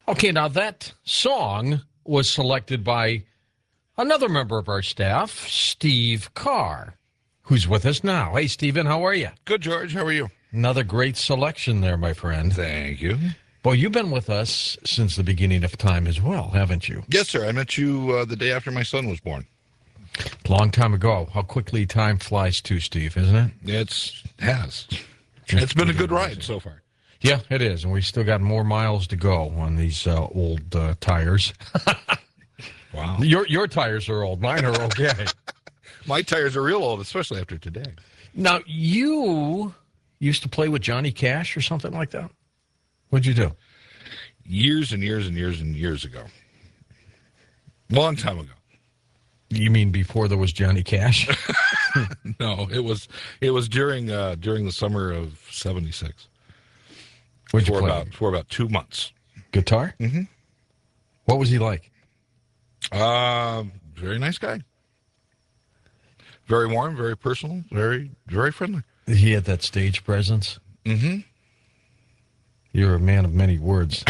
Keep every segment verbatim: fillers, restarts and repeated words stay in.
Okay, now that song was selected by another member of our staff, Steve Carr, who's with us now. Hey, Stephen, how are you? Good, George. How are you? Another great selection there, my friend. Thank you. Well, you've been with us since the beginning of time as well, haven't you? Yes, sir. I met you uh, the day after my son was born. Long time ago. How quickly time flies too, Steve, isn't it? It's has. It's been a good ride so far. Yeah, it is, and we still got more miles to go on these uh, old uh, tires. Wow. Your your tires are old. Mine are okay. My tires are real old, especially after today. Now, you used to play with Johnny Cash or something like that? What'd you do? Years and years and years and years ago. Long time ago. You mean before there was Johnny Cash? No, it was it was during uh, during the summer of seventy-six. What'd you for play? about for about two months. Guitar? Mm-hmm. What was he like? Uh, very nice guy. Very warm, very personal, very very friendly. He had that stage presence. Mm-hmm. You're a man of many words.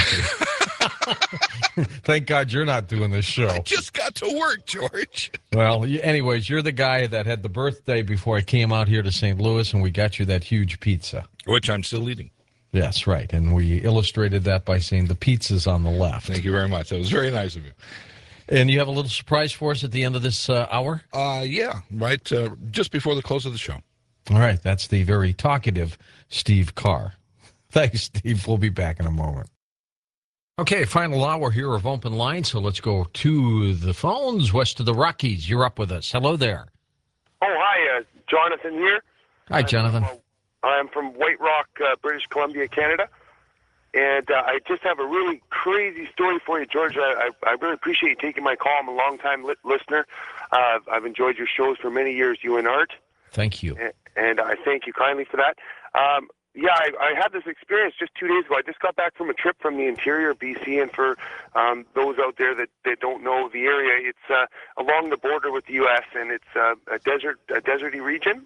Thank God you're not doing this show. I just got to work, George. Well, you- anyways, you're the guy that had the birthday before I came out here to Saint Louis, and we got you that huge pizza. Which I'm still eating. Yes, right. And we illustrated that by saying the pizza's on the left. Thank you very much. That was very nice of you. And you have a little surprise for us at the end of this uh, hour? Uh, yeah, right uh, just before the close of the show. All right. That's the very talkative Steve Carr. Thanks, Steve. We'll be back in a moment. Okay, final hour here of Open Line, so let's go to the phones west of the Rockies. You're up with us. Hello there. Oh, hi, uh, Jonathan here. Hi, Jonathan. I'm, uh, I'm from White Rock, uh, British Columbia, Canada. And uh, I just have a really crazy story for you, George. I, I, I really appreciate you taking my call. I'm a long-time li- listener. Uh, I've enjoyed your shows for many years, you and Art. Thank you. And, and I thank you kindly for that. Um, yeah, I, I had this experience just two days ago. I just got back from a trip from the interior of B C, and for um, those out there that, that don't know the area, it's uh, along the border with the U S, and it's uh, a desert, a deserty region.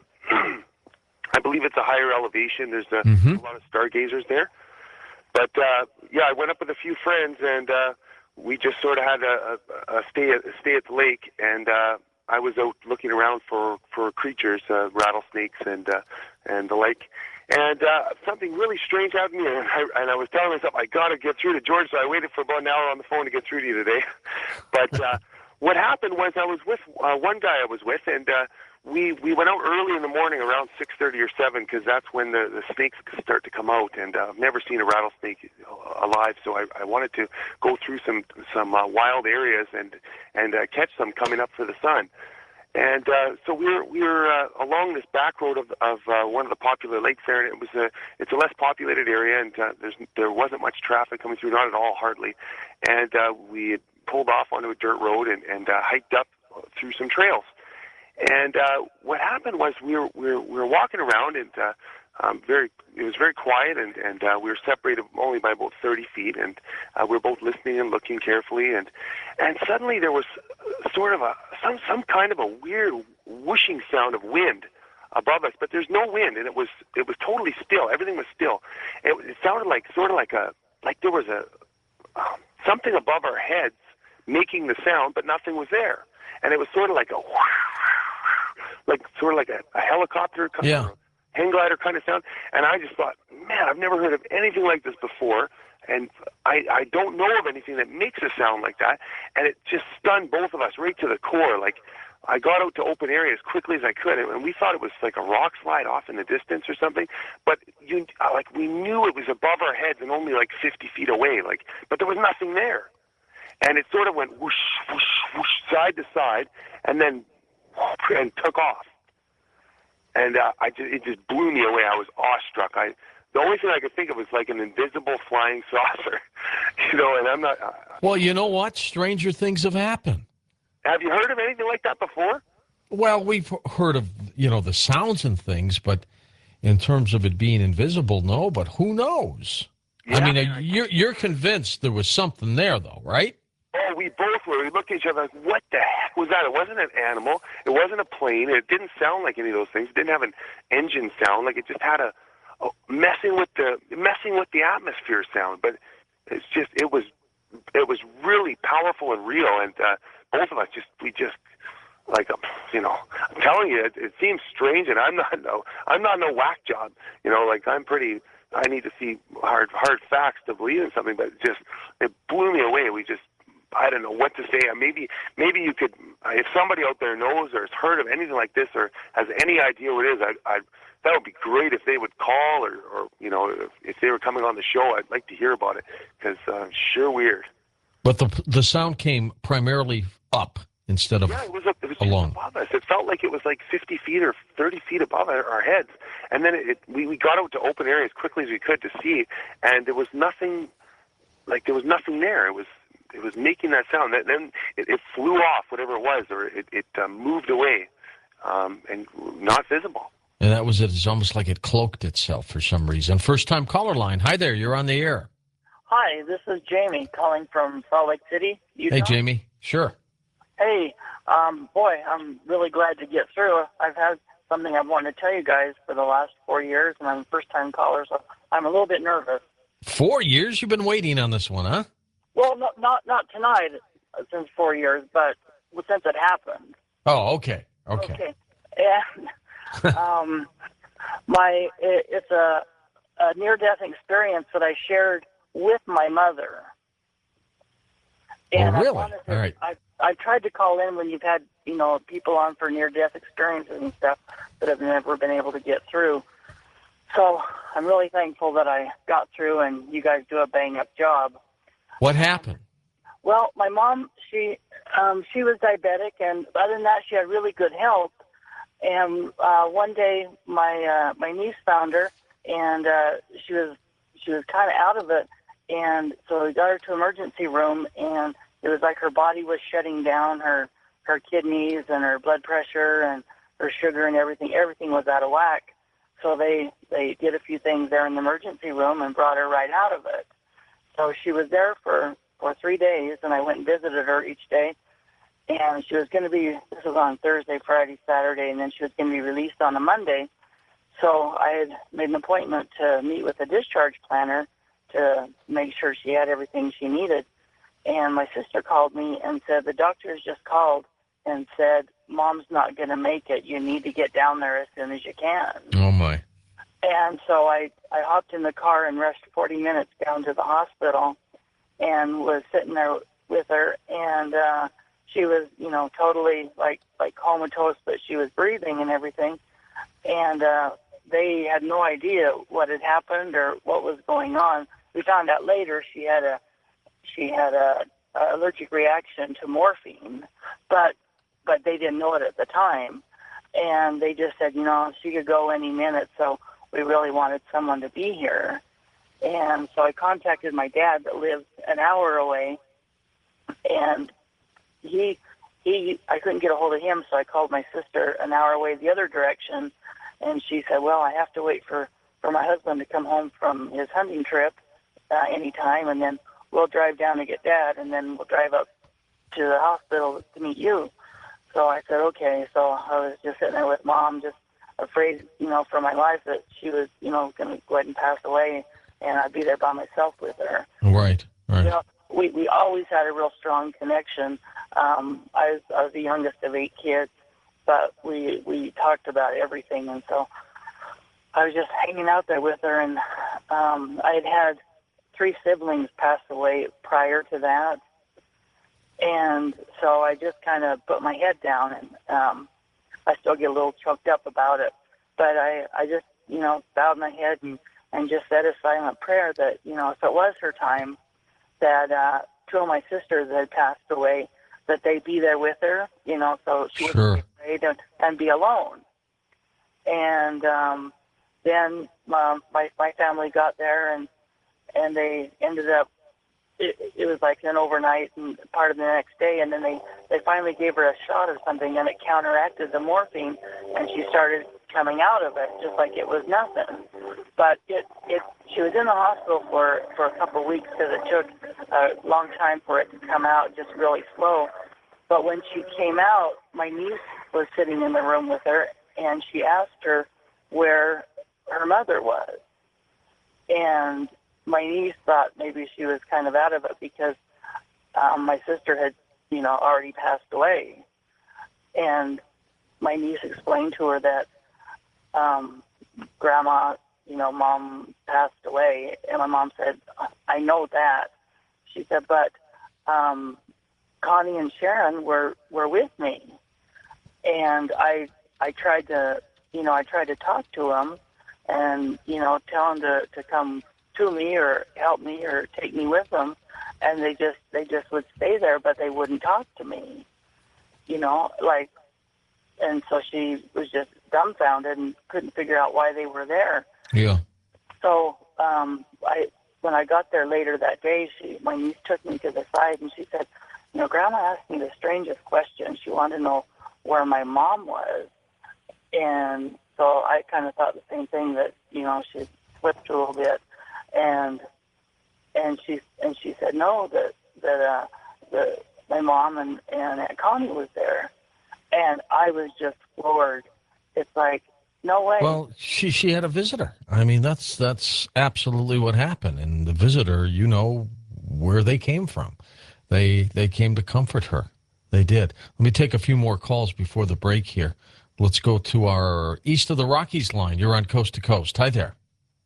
I believe it's a higher elevation. There's a, Mhm. a lot of stargazers there. But, uh, yeah, I went up with a few friends, and uh, we just sort of had a, a, a stay at stay at the lake, and uh, I was out looking around for, for creatures, uh, rattlesnakes and uh, and the like. And uh, something really strange happened to me, and I, and I was telling myself, I got to get through to George, so I waited for about an hour on the phone to get through to you today. But uh, what happened was I was with uh, one guy I was with, and uh, we, we went out early in the morning around six thirty or seven, because that's when the, the snakes start to come out, and uh, I've never seen a rattlesnake alive, so I, I wanted to go through some, some uh, wild areas and, and uh, catch them coming up for the sun. And uh, so we were we were uh, along this back road of of uh, one of the popular lakes there, and it was a it's a less populated area, and uh, there's there wasn't much traffic coming through, not at all, hardly. And uh, we had pulled off onto a dirt road and and uh, hiked up through some trails. And uh, what happened was we were we were, we were walking around, and uh, um, very it was very quiet, and and uh, we were separated only by about thirty feet, and uh, we were both listening and looking carefully, and and suddenly there was sort of a some some kind of a weird whooshing sound of wind above us, but there's no wind, and it was it was totally still. Everything was still. It, it sounded like sort of like a like there was a um, something above our heads making the sound, but nothing was there, and it was sort of like a like sort of like a, a helicopter kind Yeah. of hang glider kind of sound. And I just thought, man, I've never heard of anything like this before, and I, I don't know of anything that makes a sound like that. And it just stunned both of us right to the core. Like, I got out to open area as quickly as I could, and we thought it was like a rock slide off in the distance or something. But you, like, we knew it was above our heads and only like fifty feet away. Like, but there was nothing there. And it sort of went whoosh, whoosh, whoosh, side to side, and then and took off. And uh, I just, it just blew me away. I was awestruck. I the only thing I could think of was like an invisible flying saucer, you know. And I'm not. Uh, Well, you know what? Stranger things have happened. have you heard of anything like that before? Well, we've heard of, you know, the sounds and things, but in terms of it being invisible, no, but who knows? I Yeah. mean, uh, you're, you're convinced there was something there, though, right? Oh, we both were. We looked at each other like, what the heck was that? It wasn't an animal. It wasn't a plane. It didn't sound like any of those things. It didn't have an engine sound. Like, it just had a, a messing with the messing with the atmosphere sound. But it's just, it was really powerful and real. And uh, both of us just we just like um, you know, I'm telling you, it, it seems strange, and I'm not no I'm not no whack job. You know, like I'm pretty. I need to see hard hard facts to believe in something, but it just it blew me away. We just I don't know what to say. Maybe maybe you could, if somebody out there knows or has heard of anything like this or has any idea what it is, I, I that would be great if they would call or, or you know, if, if they were coming on the show. I'd like to hear about it because uh, sure weird. But the the sound came primarily up instead of yeah, it was, a, it was along. just above us. It felt like it was like fifty feet or thirty feet above our, our heads. And then it, it, we, we got out to open area as quickly as we could to see, and there was nothing, like there was nothing there. It was it was making that sound. And then it, it flew off, whatever it was, or it, it uh, moved away um, and not visible. And that was it. It's almost like it cloaked itself for some reason. First time caller line. Hi there. You're on the air. Hi, this is Jamie calling from Salt Lake City, Utah. Hey, Jamie. Sure. Hey, um, boy, I'm really glad to get through. I've had something I've wanted to tell you guys for the last four years, and I'm a first-time caller, so I'm a little bit nervous. Four years? You've been waiting on this one, huh? Well, not not, not tonight, uh, since four years, but since it happened. Oh, okay. Okay. Okay. And um, my it, it's a, a near-death experience that I shared with my mother. And oh, really? I wanted to, All right. I I've tried to call in when you've had, you know, people on for near-death experiences and stuff that have never been able to get through. So I'm really thankful that I got through, and you guys do a bang-up job. What happened? Well, my mom, she um, she was diabetic, and other than that, she had really good health. And uh, one day, my uh, my niece found her, and uh, she was she was kind of out of it. And so we got her to emergency room, and it was like her body was shutting down, her her kidneys and her blood pressure and her sugar and everything. Everything was out of whack. So they, they did a few things there in the emergency room and brought her right out of it. So she was there for, for three days, and I went and visited her each day. And she was going to be, this was on Thursday, Friday, Saturday, and then she was going to be released on a Monday. So I had made an appointment to meet with a discharge planner to make sure she had everything she needed. And my sister called me and said, the doctors just called and said, Mom's not going to make it. You need to get down there as soon as you can. Oh, my. And so I, I hopped in the car and rushed forty minutes down to the hospital and was sitting there with her. And uh, she was, you know, totally like, like comatose, but she was breathing and everything. And uh, they had no idea what had happened or what was going on. We found out later she had a she had a, a allergic reaction to morphine, but but they didn't know it at the time, and they just said, you know, she could go any minute, so we really wanted someone to be here. And so I contacted my dad that lives an hour away, and he he I couldn't get a hold of him, so I called my sister an hour away the other direction, and she said, well, I have to wait for, for my husband to come home from his hunting trip uh, anytime, and then we'll drive down to get Dad, and then we'll drive up to the hospital to meet you. So I said, okay. So I was just sitting there with Mom, just afraid, you know, for my life that she was, you know, going to go ahead and pass away, and I'd be there by myself with her. Right, right. You know, we, we always had a real strong connection. Um, I was I was the youngest of eight kids, but we we talked about everything, and so I was just hanging out there with her, and um, I had had three siblings pass away prior to that. And so I just kind of put my head down, and um, I still get a little choked up about it. But I, I just, you know, bowed my head and, and just said a silent prayer that, you know, if it was her time, that uh, two of my sisters had passed away, that they'd be there with her, you know, so she Sure. wouldn't be afraid and, and be alone. And um, then um, my, my family got there, and and they ended up, it, it was like an overnight and part of the next day, and then they, they finally gave her a shot of something, and it counteracted the morphine, and she started coming out of it just like it was nothing. But it, it she was in the hospital for, for a couple of weeks because it took a long time for it to come out, just really slow. But when she came out, my niece was sitting in the room with her, and she asked her where her mother was. And my niece thought maybe she was kind of out of it because um, my sister had, you know, already passed away. And my niece explained to her that um, Grandma, you know, Mom passed away. And my mom said, I know that. She said, but um, Connie and Sharon were, were with me. And I I tried to, you know, I tried to talk to them and, you know, tell them to, to come to me or help me or take me with them. And they just, they just would stay there, but they wouldn't talk to me, you know, like, and so she was just dumbfounded and couldn't figure out why they were there. Yeah. So um, I, when I got there later that day, she, my niece took me to the side and she said, you know, Grandma asked me the strangest question. She wanted to know where my mom was. And so I kind of thought the same thing, that, you know, she slipped a little bit. And and she and she said no, that that uh, the my mom and, and Aunt Connie was there. And I was just floored. It's like, no way. Well, she she had a visitor. I mean, that's that's absolutely what happened. And the visitor, you know where they came from. They they came to comfort her. They did. Let me take a few more calls before the break here. Let's go to our East of the Rockies line. You're on Coast to Coast. Hi there.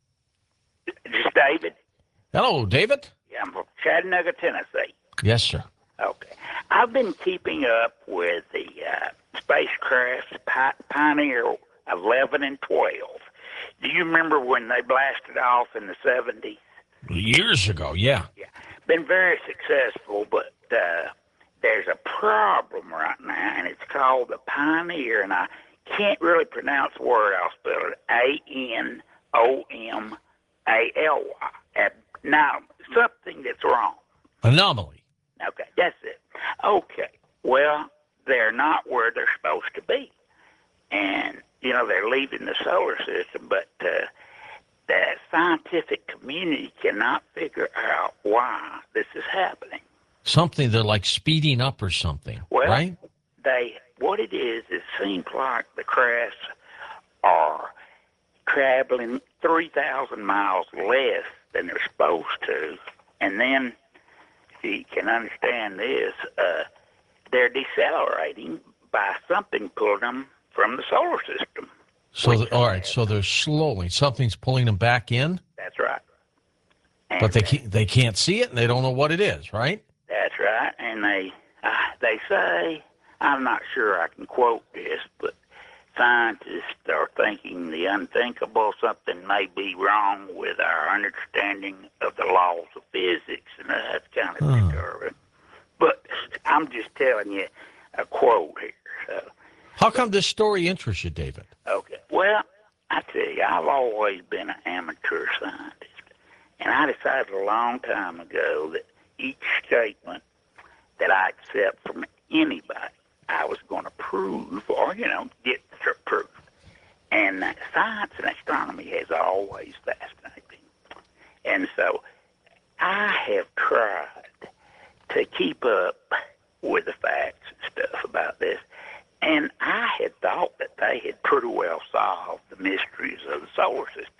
This is David. Hello, David. Yeah, I'm from Chattanooga, Tennessee. Yes, sir. Okay. I've been keeping up with the uh, spacecraft Pi- Pioneer eleven and twelve. Do you remember when they blasted off in the seventies? Years ago, yeah. Yeah. Been very successful, but uh, there's a problem right now, and it's called the Pioneer, and I can't really pronounce the word. I'll spell it A N O M A L Y. Now, something that's wrong. Anomaly. Okay, that's it. Okay, well, they're not where they're supposed to be. And, you know, they're leaving the solar system, but uh, the scientific community cannot figure out why this is happening. Something, they're like speeding up or something, Well, right? they, what it is, it seems like the crafts are traveling three thousand miles less than they're supposed to. And then, if you can understand this, uh, they're decelerating by something pulling them from the solar system. So, the, all right, so they're slowly, something's pulling them back in, That's right. And but they can't, they can't see it and they don't know what it is, right? That's right. And they, uh, they say, I'm not sure I can quote this, but scientists are thinking the unthinkable. Something may be wrong with our understanding of the laws of physics, and that's kind of Huh. disturbing. But I'm just telling you a quote here. So, How come this story interests you, David? okay. Well, I tell you, I've always been an amateur scientist, and I decided a long time ago that each statement that I accept from anybody, I was going to prove or, you know, get the proof. And uh, science and astronomy has always fascinated me. And so I have tried to keep up with the facts and stuff about this. And I had thought that they had pretty well solved the mysteries of the solar system.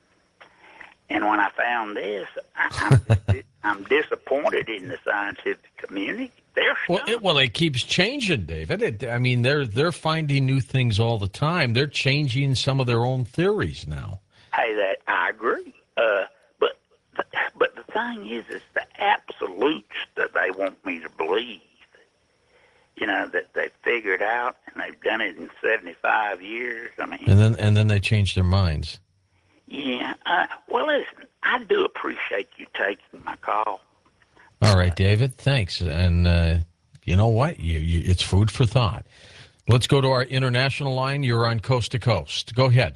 And when I found this, I, I'm, I'm disappointed in the scientific community. They're Well, stumped. it, well, it keeps changing, David. It, I mean, they're they're finding new things all the time. They're changing some of their own theories now. Hey, that I agree. Uh, but but the thing is, is the absolutes that they want me to believe. You know, that they figured out and they've done it in seventy-five years. I mean, And then and then they change their minds. yeah. Uh, well, listen, I do appreciate you taking my call. All right, David. Thanks. And uh, you know what? You, you, it's food for thought. Let's go to our international line. You're on Coast to Coast. Go ahead.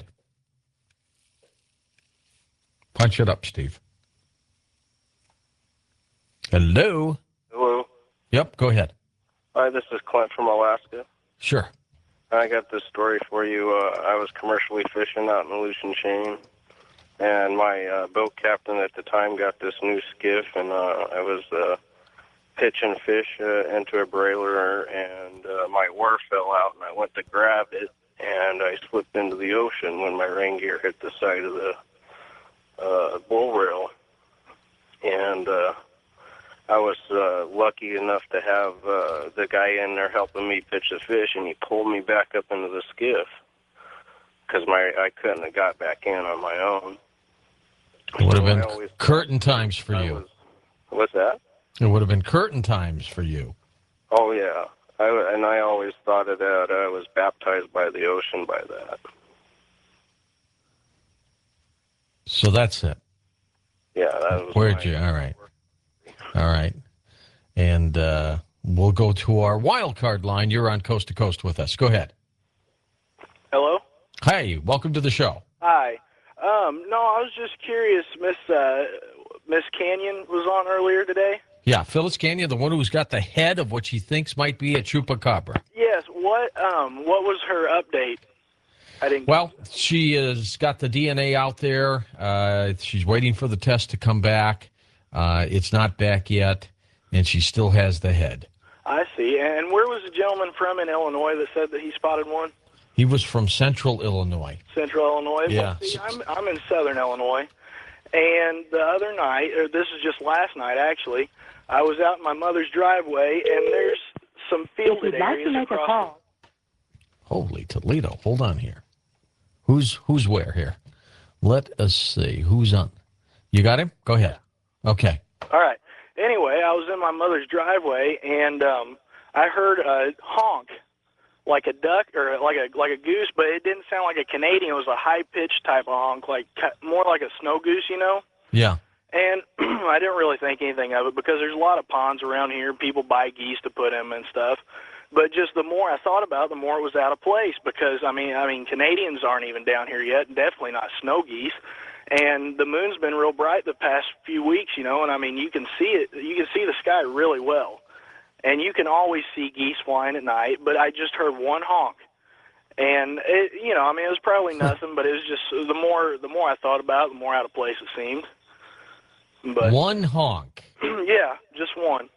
Punch it up, Steve. Hello. Hello. Yep. Go ahead. Hi, this is Clint from Alaska. Sure. I got this story for you. Uh, I was commercially fishing out in the Aleutian Chain, and my uh, boat captain at the time got this new skiff, and uh, I was uh, pitching fish uh, into a brailer, and uh, my oar fell out, and I went to grab it, and I slipped into the ocean when my rain gear hit the side of the uh, bull rail, and uh, I was uh, lucky. lucky enough to have uh, the guy in there helping me pitch the fish, and he pulled me back up into the skiff because my I couldn't have got back in on my own. It would have So I been always curtain times for I you. was- what's that? It would have been curtain times for you. Oh, yeah. I, and I always thought of that. I was baptized by the ocean by that. So that's it. Yeah, that was Where'd my- you? All right. All right. And uh, we'll go to our wild card line. You're on Coast to Coast with us. Go ahead. Hello? Hi. Welcome to the show. Hi. Um, no, I was just curious. Miss uh, Miss Canyon was on earlier today. Yeah, Phyllis Canyon, the one who's got the head of what she thinks might be a chupacabra. Yes. What um what was her update? I didn't. Well, she has got the D N A out there. Uh, she's waiting for the test to come back. Uh, it's not back yet, and she still has the head. I see. And where was the gentleman from in Illinois that said that he spotted one? He was from Central Illinois. Central Illinois. Yeah. Well, see, I'm I'm in Southern Illinois, and the other night, or this is just last night actually, I was out in my mother's driveway, and there's some If fielded you'd like areas to make a across. call, Holy Toledo. Hold on here. Who's who's where here? Let us see. Who's on? You got him? Go ahead. Okay. All right. Anyway, I was in my mother's driveway, and um, I heard a honk, like a duck or like a like a goose, but it didn't sound like a Canadian. It was a high pitched type of honk, like more like a snow goose, you know. Yeah. And I didn't really think anything of it because there's a lot of ponds around here. People buy geese to put in and stuff. But just the more I thought about it, the more it was out of place because I mean, I mean, Canadians aren't even down here yet, and definitely not snow geese. And the moon's been real bright the past few weeks, you know, and I mean, you can see it. You can see the sky really well, and you can always see geese flying at night. But I just heard one honk, and it, you know, I mean, it was probably nothing, but it was just the more the more I thought about it, the more out of place it seemed. But One honk. yeah, just one.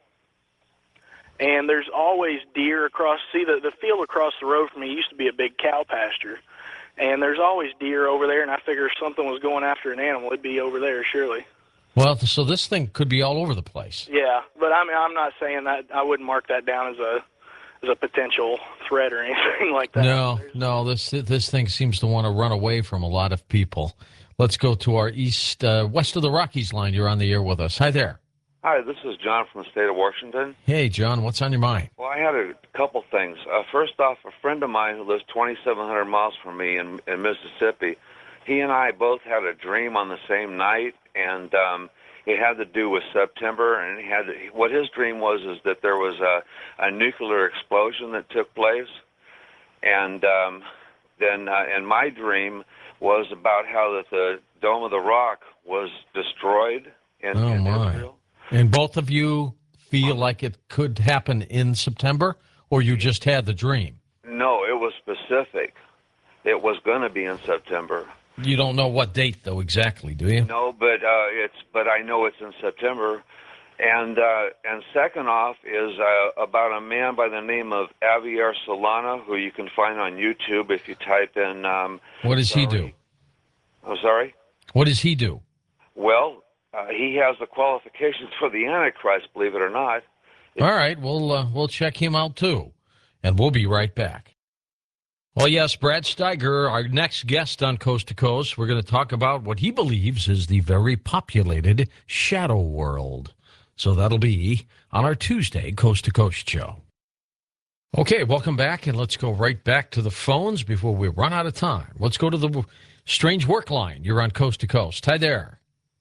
And there's always deer across. See, the the field across the road from me used to be a big cow pasture, and there's always deer over there. And I figure if something was going after an animal, it'd be over there, surely. Well, so this thing could be all over the place. Yeah, but I mean, I'm not saying that. I wouldn't mark that down as a as a potential threat or anything like that. No, no, this this thing seems to want to run away from a lot of people. Let's go to our east, uh, west of the Rockies line. You're on the air with us. Hi there. Hi, this is John from the state of Washington. Hey, John, what's on your mind? Well, I had a couple things. Uh, first off, a friend of mine who lives twenty-seven hundred miles from me in, in Mississippi, he and I both had a dream on the same night, and um, it had to do with September. And he had to, what his dream was is that there was a, a nuclear explosion that took place, and um, then uh, and my dream was about how that the Dome of the Rock was destroyed in, Oh, in my. Israel. And both of you feel like it could happen in September, or you just had the dream? No, it was specific. It was going to be in September. You don't know what date, though, exactly, do you? No, but uh, it's but I know it's in September. And uh, and second off is uh, about a man by the name of Javier Solana, who you can find on YouTube if you type in. Um, What does he do? I'm sorry. What does he do? Well, uh, he has the qualifications for the Antichrist, believe it or not. All right, we'll uh, we'll check him out too, and we'll be right back. Well, yes, Brad Steiger, our next guest on Coast to Coast. We're going to talk about what he believes is the very populated shadow world. So that'll be on our Tuesday Coast to Coast show. Okay, welcome back, and let's go right back to the phones before we run out of time. Let's go to the strange work line. You're on Coast to Coast. Hi there.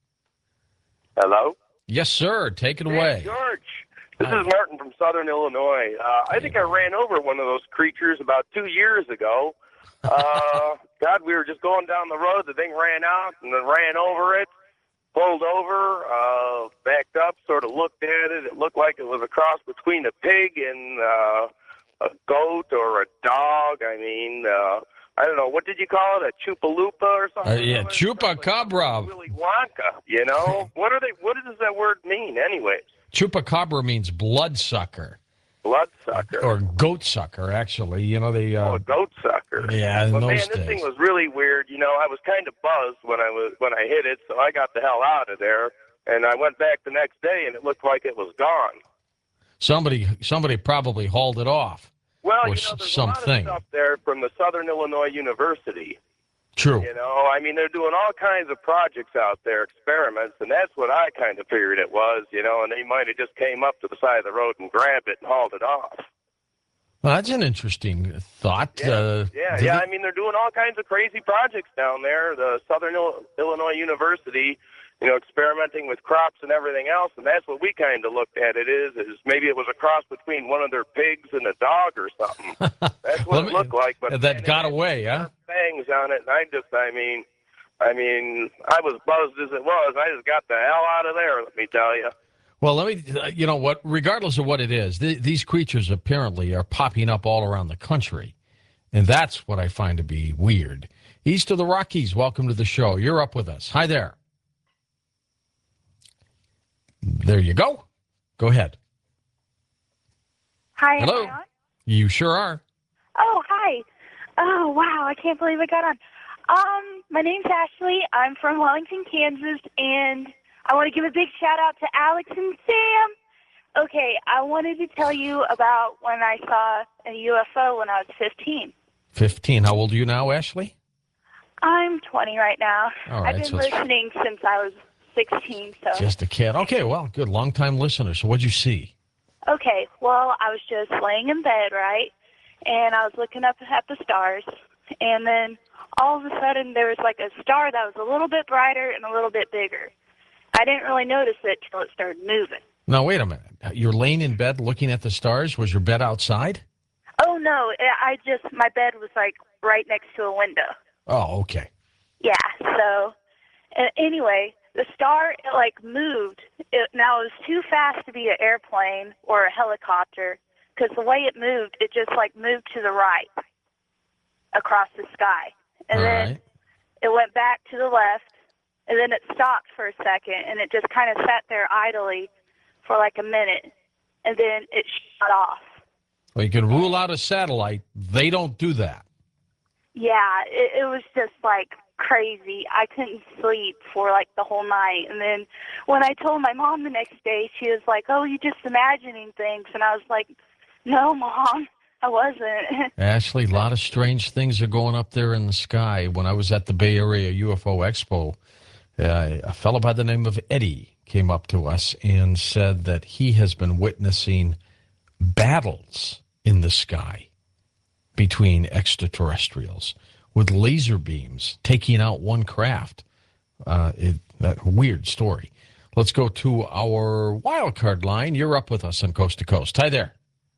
Hello? Yes, sir. Take it Hey, away. George. This Hi. is Martin from Southern Illinois. Uh, I think I ran over one of those creatures about two years ago. Uh, God, we were just going down the road. The thing ran out and then ran over it, pulled over, uh, backed up, sort of looked at it. It looked like it was a cross between a pig and uh, a goat or a dog. I mean, uh, I don't know. What did you call it? A chupalupa or something? Uh, yeah, chupacabra. Willy Wonka, you know? What are they? What does that word mean, anyways? Chupacabra means bloodsucker. Bloodsucker. Or goat sucker, actually. You know, they. Oh, Uh, a goat sucker. yeah, in But those man, this days. thing was really weird. You know, I was kind of buzzed when I was when I hit it, so I got the hell out of there. And I went back the next day, and it looked like it was gone. Somebody somebody probably hauled it off. Well, or you know, there's something. a lot of stuff there from the Southern Illinois University. True. You know, I mean, they're doing all kinds of projects out there, experiments, and that's what I kind of figured it was, you know, and they might have just came up to the side of the road and grabbed it and hauled it off. Well, that's an interesting thought. Yeah, uh, yeah, did yeah. it- I mean, they're doing all kinds of crazy projects down there. The Southern Il- Illinois University, you know, experimenting with crops and everything else, and that's what we kind of looked at it is, is maybe it was a cross between one of their pigs and a dog or something. That's what Let it me- looked like. But that man, got it had away, huh? fangs on it, and I just, I mean, I mean, I was buzzed as it was. I just got the hell out of there, let me tell you. Well, let me, uh, you know what, regardless of what it is, th- these creatures apparently are popping up all around the country. And that's what I find to be weird. East of the Rockies, welcome to the show. You're up with us. Hi there. There you go. Go ahead. Hi, am Hello. I on? You sure are. Oh, hi. Oh, wow, I can't believe I got on. Um, my name's Ashley. I'm from Wellington, Kansas, and I want to give a big shout out to Alex and Sam. Okay, I wanted to tell you about when I saw a U F O when I was fifteen. fifteen. How old are you now, Ashley? I'm twenty right now. All right, I've been so it's- listening since I was sixteen, so. Just a kid. Okay, well, good. Long-time listener. So what'd you see? Okay, well, I was just laying in bed, right? And I was looking up at the stars. And then all of a sudden there was like a star that was a little bit brighter and a little bit bigger. I didn't really notice it till it started moving. Now, wait a minute. You're laying in bed looking at the stars? Was your bed outside? Oh, no, I just, my bed was like right next to a window. Oh, okay. Yeah, so uh, anyway, the star, it like moved. It, now, it was too fast to be an airplane or a helicopter because the way it moved, it just like moved to the right across the sky. And All then right. it went back to the left, and then it stopped for a second, and it just kind of sat there idly for like a minute, and then it shut off. Well, you can rule out a satellite. They don't do that. Yeah, it, it was just like crazy. I couldn't sleep for like the whole night. And then when I told my mom the next day, she was like, "Oh, you're just imagining things." And I was like, "No, Mom, I wasn't." Ashley, a lot of strange things are going up there in the sky. When I was at the Bay Area U F O Expo, uh, a fellow by the name of Eddie came up to us and said that he has been witnessing battles in the sky between extraterrestrials with laser beams taking out one craft. Uh, it, that weird story. Let's go to our wild card line. You're up with us on Coast to Coast. Hi there.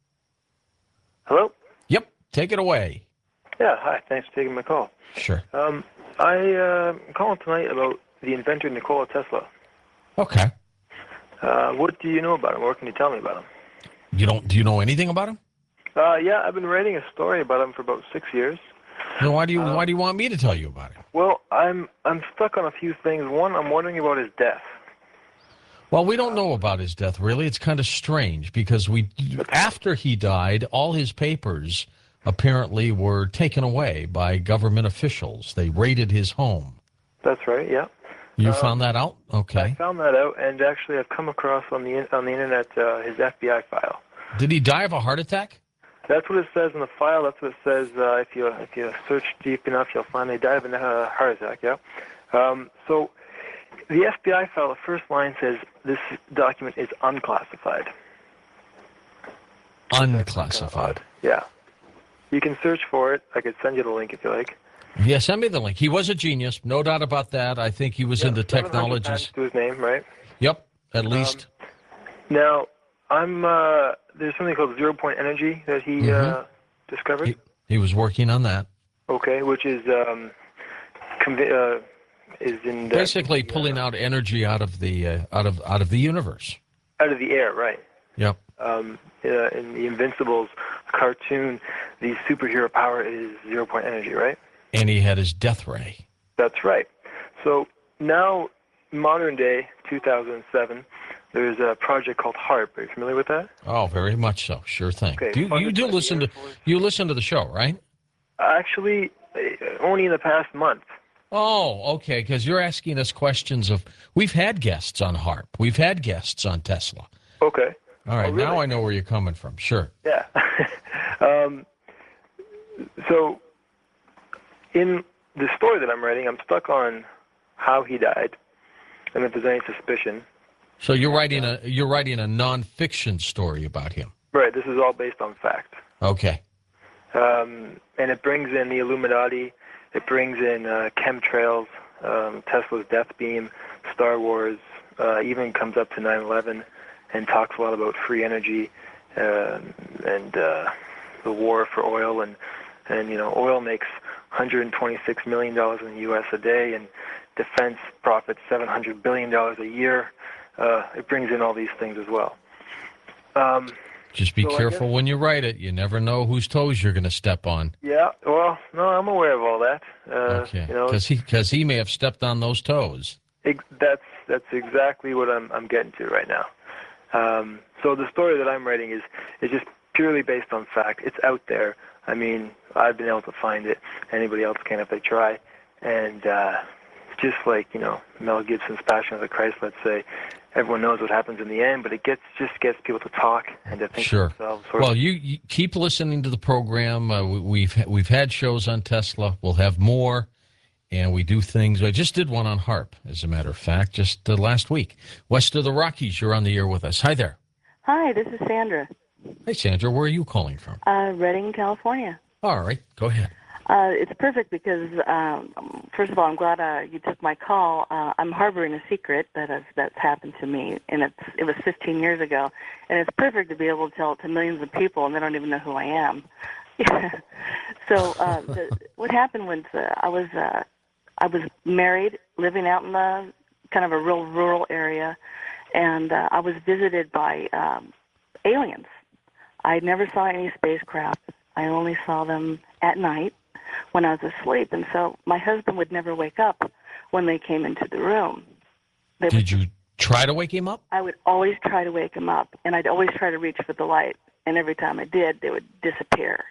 Hello? Yep, take it away. Yeah, hi. Thanks for taking my call. Sure. Um, I, uh, I'm calling tonight about the inventor Nikola Tesla. Okay. Uh, what do you know about him? What can you tell me about him? You don't? Do you know anything about him? Uh, yeah, I've been writing a story about him for about six years. Then why do you Uh, Why do you want me to tell you about him? Well, I'm I'm stuck on a few things. One, I'm wondering about his death. Well, we don't know about his death, really. It's kind of strange because we, after he died, all his papers apparently were taken away by government officials. They raided his home. That's right. Yeah. You Um, found that out? I Okay. found that out, and actually, I've come across on the in- on the internet uh, his F B I file. Did he die of a heart attack? That's what it says in the file. That's what it says. Uh, if you if you search deep enough, you'll find they died of a uh, heart attack. Yeah. Um, so the F B I file, the first line says this document is unclassified. Unclassified. Yeah. You can search for it. I could send you the link if you like. Yeah, send me the link. He was a genius, no doubt about that. I think he was Yeah, into seven hundred technologies. patents to his name, right? Yep, at least. Now, I'm uh, there's something called zero point energy that he uh, discovered. He, he was working on that. Okay, which is um, convi- uh, is in the, Basically, pulling out energy out of the uh, out of out of the universe. out of the air, right? Yep. Um, uh, in the Invincibles cartoon, the superhero power is zero point energy, right? And he had his death ray. That's right. So now, modern day, two thousand seven, there's a project called HARP. Are you familiar with that? Oh, very much so. Sure thing. Okay, do you, you funded do by the listen to Air Force. you listen to the show, right? Actually, uh, only in the past month. Oh, okay. Because you're asking us questions of. We've had guests on HARP. We've had guests on Tesla. Okay. All right, Oh, really? now I know where you're coming from. Sure. Yeah. um, so, in the story that I'm writing, I'm stuck on how he died, and if there's any suspicion. So you're writing a you're writing a nonfiction story about him. Right. This is all based on fact. Okay. Um, and it brings in the Illuminati. It brings in uh, chemtrails, um, Tesla's death beam, Star Wars. Uh, even comes up to nine eleven and talks a lot about free energy uh, and uh, the war for oil. And, and you know, oil makes one hundred twenty-six million dollars in the U S a day, and defense profits seven hundred billion dollars a year. Uh, it brings in all these things as well. Um, Just be so I careful guess- when you write it. You never know whose toes you're going to step on. Yeah, well, no, I'm aware of all that. Uh, Okay. You know, Because he, cause he may have stepped on those toes. Ex- that's that's exactly what I'm I'm getting to right now. Um, so the story that I'm writing is is just purely based on fact. It's out there. I mean, I've been able to find it. Anybody else can if they try. And uh, just like you know Mel Gibson's Passion of the Christ, let's say, everyone knows what happens in the end, but it gets just gets people to talk and to think Sure. to themselves. Sort Well, of, you, you keep listening to the program. Uh, we, we've we've had shows on Tesla. We'll have more, and we do things. I just did one on HARP, as a matter of fact, just uh, last week. West of the Rockies, you're on the air with us. Hi there. Hi, this is Sandra, Hey, Sandra, where are you calling from? uh, Redding, California. All right, go ahead. Uh, it's perfect because, um, first of all, I'm glad uh, you took my call. Uh, I'm harboring a secret that has, that's happened to me, and it's it was fifteen years ago, and it's perfect to be able to tell it to millions of people, and they don't even know who I am. so uh, the, what happened was uh, I was uh, I was married, living out in the kind of a real rural area, and uh, I was visited by um, aliens. I never saw any spacecraft. I only saw them at night when I was asleep, and so my husband would never wake up when they came into the room. They Did you try to wake him up? I would always try to wake him up, and I'd always try to reach for the light, and every time I did, they would disappear.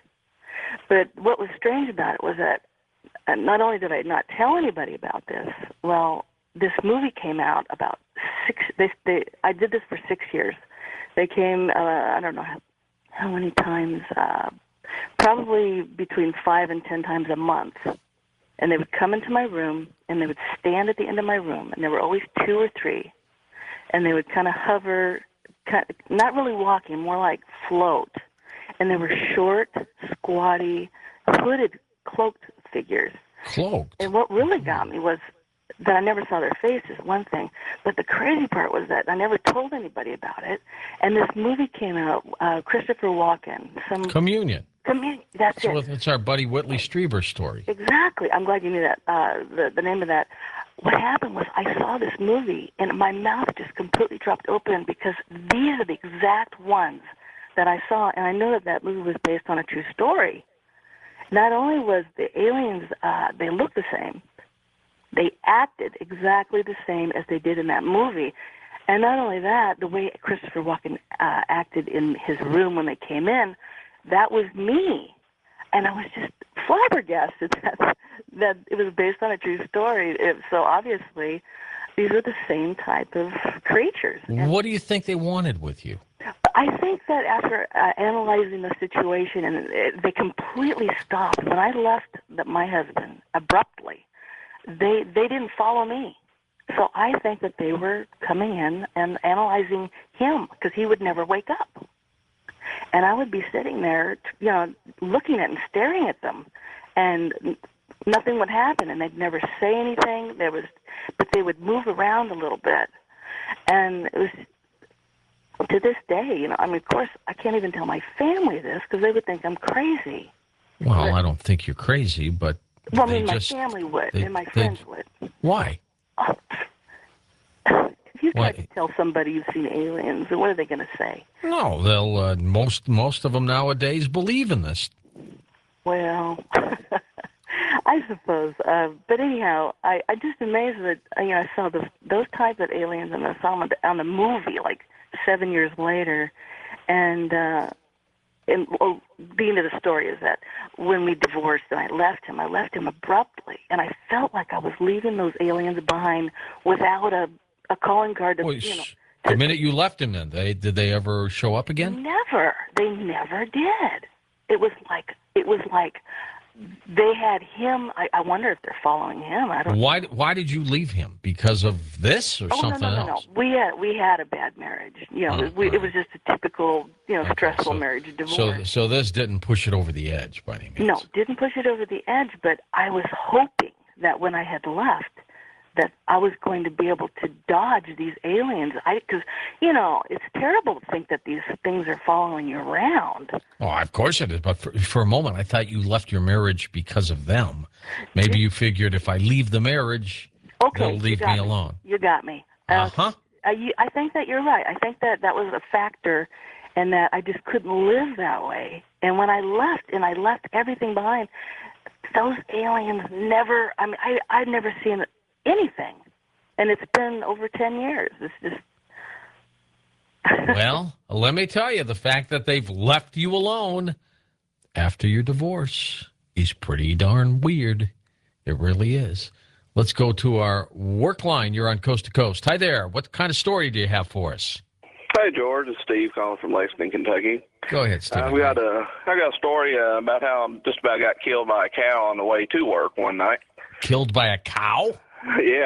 But what was strange about it was that uh, not only did I not tell anybody about this, well, this movie came out about six, they, they, I did this for six years. They came, uh, I don't know how, how many times, uh, probably between five and ten times a month. And they would come into my room, and they would stand at the end of my room, and there were always two or three. And they would kind of hover, kind of, not really walking, more like float. And they were short, squatty, hooded, cloaked figures. Cloaked? And what really got me was that I never saw their faces, one thing. But the crazy part was that I never told anybody about it. And this movie came out, uh, Christopher Walken. Some Communion. Communion, that's So it. it's our buddy Whitley Strieber story. Exactly. I'm glad you knew that. Uh, the the name of that. What happened was I saw this movie and my mouth just completely dropped open because these are the exact ones that I saw, and I know that that movie was based on a true story. Not only was the aliens, uh, they looked the same, they acted exactly the same as they did in that movie. And not only that, the way Christopher Walken uh, acted in his room when they came in, that was me. And I was just flabbergasted that, that it was based on a true story. It, so obviously, these are the same type of creatures. What do you think they wanted with you? I think that after uh, analyzing the situation, and it, they completely stopped. When I left the, my husband abruptly, they they didn't follow me. So I think that they were coming in and analyzing him because he would never wake up. And I would be sitting there, you know, looking at and staring at them, and nothing would happen. And they'd never say anything. There was, but they would move around a little bit, and it was. To this day, you know, I mean, of course, I can't even tell my family this because they would think I'm crazy. Well, But, I don't think you're crazy, but well, I they mean, my just, family would, they- and my they- friends would. Why? Oh, if you try Why? to tell somebody you've seen aliens, what are they going to say? No, they'll uh, most most of them nowadays believe in this. Well, I suppose. Uh, but anyhow, I, I just amazed that you know I saw the, those type of aliens, and I saw them on the, on the movie like seven years later, and uh, and well, the end of the story is that when we divorced and I left him, I left him abruptly, and I felt like I was leaving those aliens behind without a a calling card to Well, you know sh- The minute you left him, then they did they ever show up again? Never. They never did. It was like it was like they had him. I, I wonder if they're following him. I don't. Why Why did you leave him? Because of this or oh, something no, no, no, else? no. We had we had a bad marriage. You know, Oh, we, right. it was just a typical, you know, Okay, stressful so- marriage divorce. So so this didn't push it over the edge by any means. No, didn't push it over the edge, but I was hoping that when I had left, that I was going to be able to dodge these aliens. I, because, you know, it's terrible to think that these things are following you around. Oh, of course it is. But for, for a moment, I thought you left your marriage because of them. Maybe you figured if I leave the marriage, Okay, they'll you leave got me alone. You got me. Uh huh. I, you- I think that you're right. I think that that was a factor, and that I just couldn't live that way. And when I left, and I left everything behind, those aliens never. I mean, I I've never seen anything, and it's been over ten years. It's just. Well, let me tell you, the fact that they've left you alone after your divorce is pretty darn weird. It really is. Let's go to our work line. You're on Coast to Coast. Hi there. What kind of story do you have for us? Hey, George. It's Steve calling from Lexington, Kentucky. Go ahead, Steve. Uh, we got a, I got a story uh, about how I just about got killed by a cow on the way to work one night. Killed by a cow? Yeah.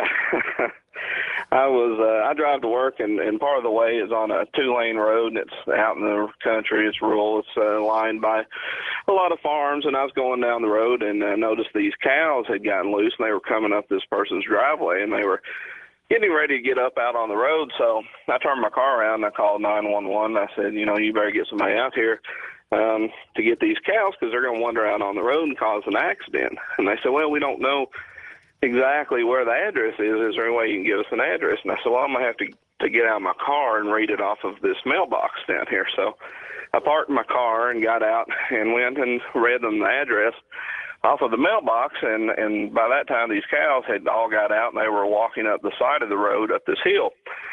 I was, uh, I drive to work, and, and part of the way is on a two-lane road, and it's out in the country. It's rural. It's uh, lined by a lot of farms, and I was going down the road and uh, noticed these cows had gotten loose, and they were coming up this person's driveway, and they were getting ready to get up out on the road. So I turned my car around, and I called nine one one. I said, you know, you better get somebody out here um, to get these cows because they're going to wander out on the road and cause an accident. And they said, well, we don't know exactly where the address is. Is there any way you can give us an address? And I said, well, I'm going to have to, to get out of my car and read it off of this mailbox down here. So I parked my car and got out and went and read them the address off of the mailbox, and, and by that time these cows had all got out and they were walking up the side of the road up this hill.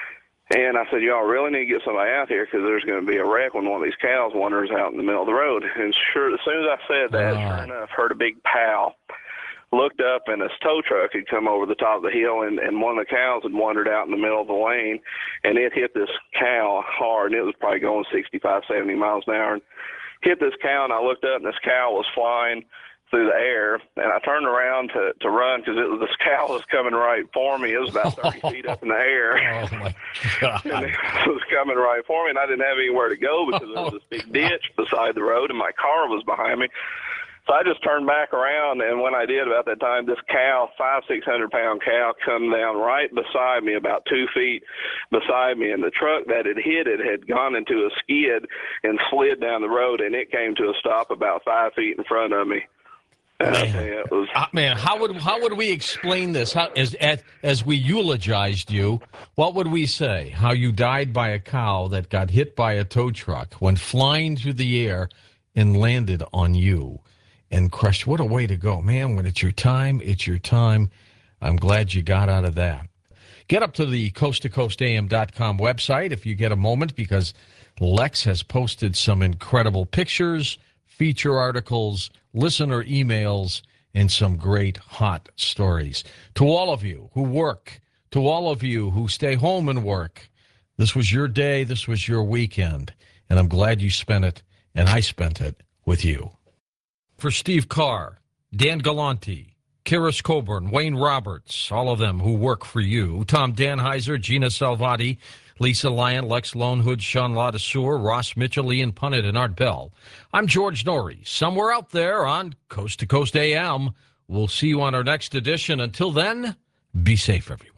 And I said, y'all really need to get somebody out here because there's going to be a wreck when one of these cows wanders out in the middle of the road. And sure, as soon as I said that, Oh. sure enough, heard a big pow. Looked up, and this tow truck had come over the top of the hill, and, and one of the cows had wandered out in the middle of the lane, and it hit this cow hard, and it was probably going sixty-five, seventy miles an hour, and hit this cow, and I looked up, and this cow was flying through the air, and I turned around to, to run because it was this cow was coming right for me. It was about thirty feet up in the air. Oh, my God. And it was coming right for me, and I didn't have anywhere to go because there was this big ditch beside the road, and my car was behind me. So I just turned back around, and when I did about that time, this cow, five, six hundred pound cow, come down right beside me, about two feet beside me, and the truck that had hit it had gone into a skid and slid down the road, and it came to a stop about five feet in front of me. And I tell you, it was Uh, man, how would how would we explain this? How, as, as as we eulogized you, what would we say? How you died by a cow that got hit by a tow truck, went flying through the air, and landed on you, and crushed. What a way to go, man! When it's your time, it's your time. I'm glad you got out of that. Get up to the coast to coast A M dot com website if you get a moment, because Lex has posted some incredible pictures, feature articles, listener emails, and some great hot stories. To all of you who work, to all of you who stay home and work, this was your day, this was your weekend, and I'm glad you spent it, and I spent it with you. For Steve Carr, Dan Galante, Karis Coburn, Wayne Roberts, all of them who work for you, Tom Danheiser, Gina Salvati, Lisa Lyon, Lex Lonehood, Sean Ladesseur, Ross Mitchell, Ian Punnett, and Art Bell. I'm George Norrie, somewhere out there on Coast to Coast A M. We'll see you on our next edition. Until then, be safe, everyone.